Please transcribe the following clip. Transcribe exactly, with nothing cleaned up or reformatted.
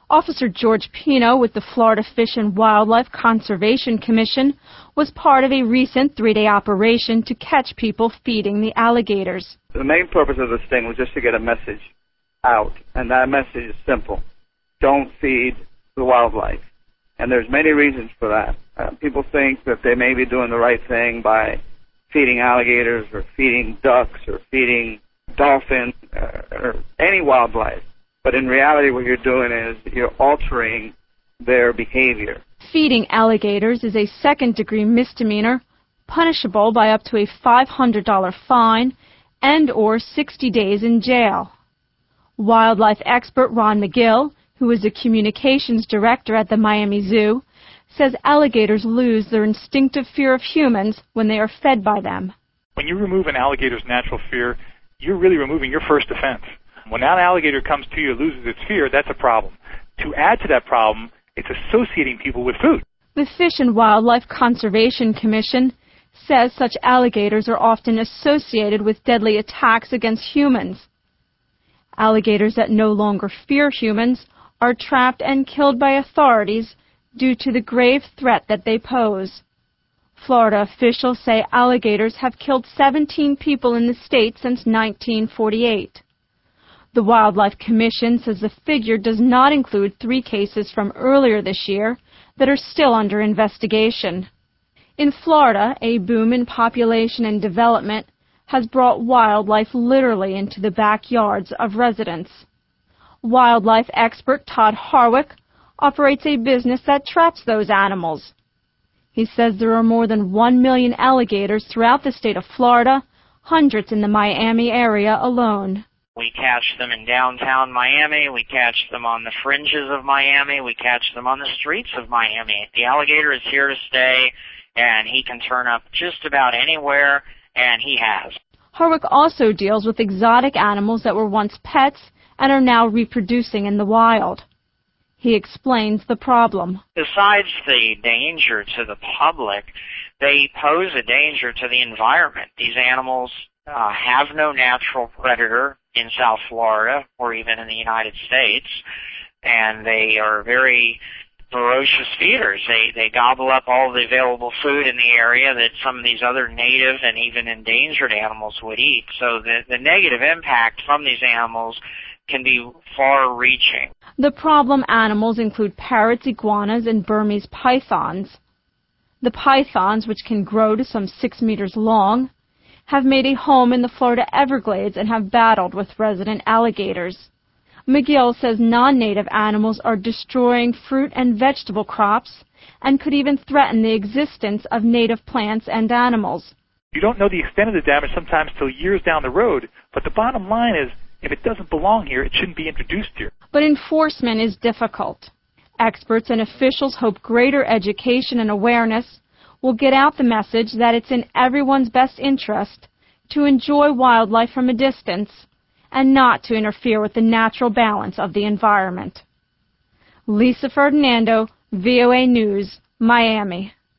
Officer George Pino with the Florida Fish and Wildlife Conservation Commission was part of a recent three-day operation to catch people feeding the alligators. The main purpose of this thing was just to get a message out, and that message is simple. Don't feed the wildlife. And there's many reasons for that. Uh, people think that they may be doing the right thing by feeding alligators or feeding ducks or feeding dolphins uh, or any wildlife. But in reality, what you're doing is you're altering their behavior. Feeding alligators is a second-degree misdemeanor, punishable by up to a five hundred dollars fine and or sixty days in jail. Wildlife expert Ron McGill, who is a communications director at the Miami Zoo, says alligators lose their instinctive fear of humans when they are fed by them. When you remove an alligator's natural fear, you're really removing your first defense. When that alligator comes to you and loses its fear, that's a problem. To add to that problem, it's associating people with food. The Fish and Wildlife Conservation Commission says such alligators are often associated with deadly attacks against humans. Alligators that no longer fear humans are trapped and killed by authorities due to the grave threat that they pose. Florida officials say alligators have killed seventeen people in the state since nineteen forty-eight. The Wildlife Commission says the figure does not include three cases from earlier this year that are still under investigation. In Florida, a boom in population and development has brought wildlife literally into the backyards of residents. Wildlife expert Todd Harwick operates a business that traps those animals. He says there are more than one million alligators throughout the state of Florida, hundreds in the Miami area alone. We catch them in downtown Miami, we catch them on the fringes of Miami, we catch them on the streets of Miami. The alligator is here to stay, and he can turn up just about anywhere, and he has. Harwick also deals with exotic animals that were once pets and are now reproducing in the wild. He explains the problem. Besides the danger to the public, they pose a danger to the environment. These animals uh, have no natural predator in South Florida or even in the United States, and they are very ferocious feeders. They they gobble up all the available food in the area that some of these other native and even endangered animals would eat. So the, the negative impact from these animals can be far-reaching. The problem animals include parrots, iguanas, and Burmese pythons. The pythons, which can grow to some six meters long, have made a home in the Florida Everglades and have battled with resident alligators. McGill says non-native animals are destroying fruit and vegetable crops and could even threaten the existence of native plants and animals. You don't know the extent of the damage sometimes till years down the road, but the bottom line is, if it doesn't belong here, it shouldn't be introduced here. But enforcement is difficult. Experts and officials hope greater education and awareness will get out the message that it's in everyone's best interest to enjoy wildlife from a distance and not to interfere with the natural balance of the environment. Lisa Ferdinando, V O A News, Miami.